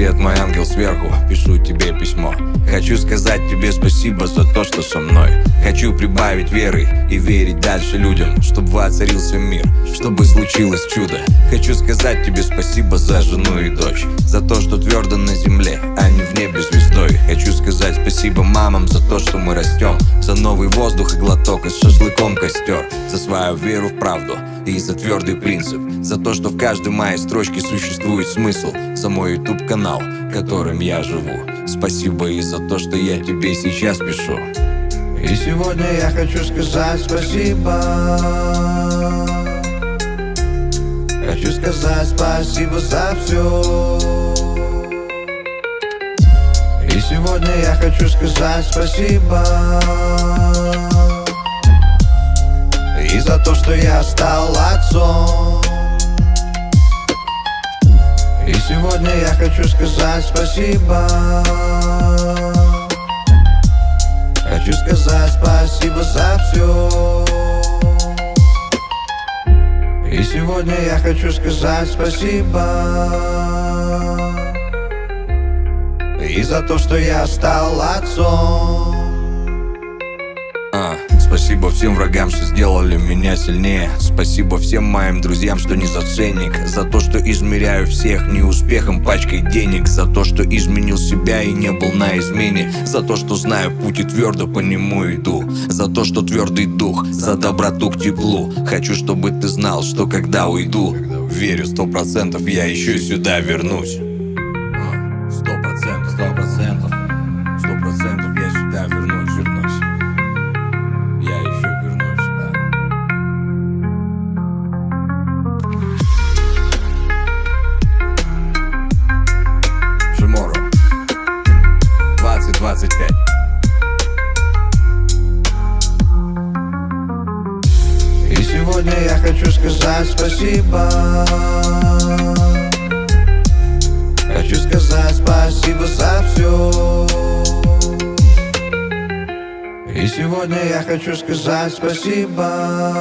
Привет, мой ангел сверху, пишу тебе письмо. Хочу сказать тебе спасибо за то, что со мной. Хочу прибавить веры и верить дальше людям, чтобы воцарился мир, чтобы случилось чудо. Хочу сказать тебе спасибо за жену и дочь, за то, что твердо на земле, а не в небе звездой. Хочу сказать спасибо мамам за то, что мы растем, за новый воздух и глоток, и с шашлыком костер, за свою веру в правду и за твердый принцип, за то, что в каждой моей строчке существует смысл, за мой YouTube-канал, которым я живу. Спасибо и за то, что я тебе сейчас пишу. И сегодня я хочу сказать спасибо. Хочу сказать спасибо за все. И сегодня я хочу сказать спасибо. И за то, что я стал отцом. И сегодня я хочу сказать спасибо. Хочу сказать спасибо за все. И сегодня я хочу сказать спасибо. И за то, что я стал отцом. Спасибо всем врагам, что сделали меня сильнее. Спасибо всем моим друзьям, что не за ценник. За то, что измеряю всех не успехом, пачкой денег. За то, что изменил себя и не был на измене. За то, что знаю путь и твердо по нему иду. За то, что твердый дух, за доброту к теплу. Хочу, чтобы ты знал, что когда уйду, верю 100%, я еще сюда вернусь. 100%, 100%, 100% я сюда вернусь. Я еще вернусь, да. Tomorrow 2025. И сегодня я хочу сказать спасибо. Хочу сказать спасибо за все. И сегодня я хочу сказать спасибо.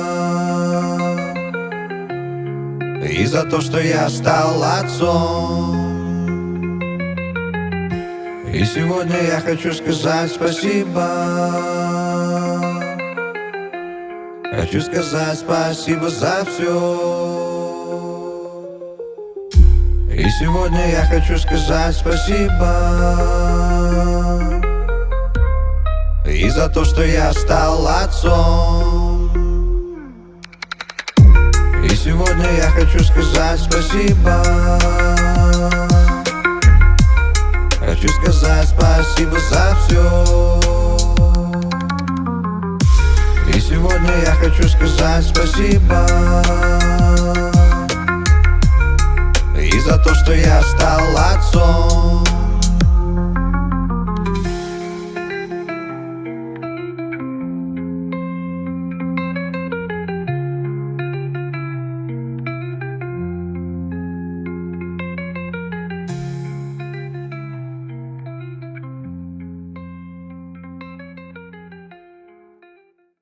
И за то, что я стал отцом. И сегодня я хочу сказать спасибо. Хочу сказать спасибо за все. И сегодня я хочу сказать спасибо. И за то, что я стал отцом. И сегодня я хочу сказать спасибо. Хочу сказать спасибо за все. И сегодня я хочу сказать спасибо. И за то, что я стал отцом.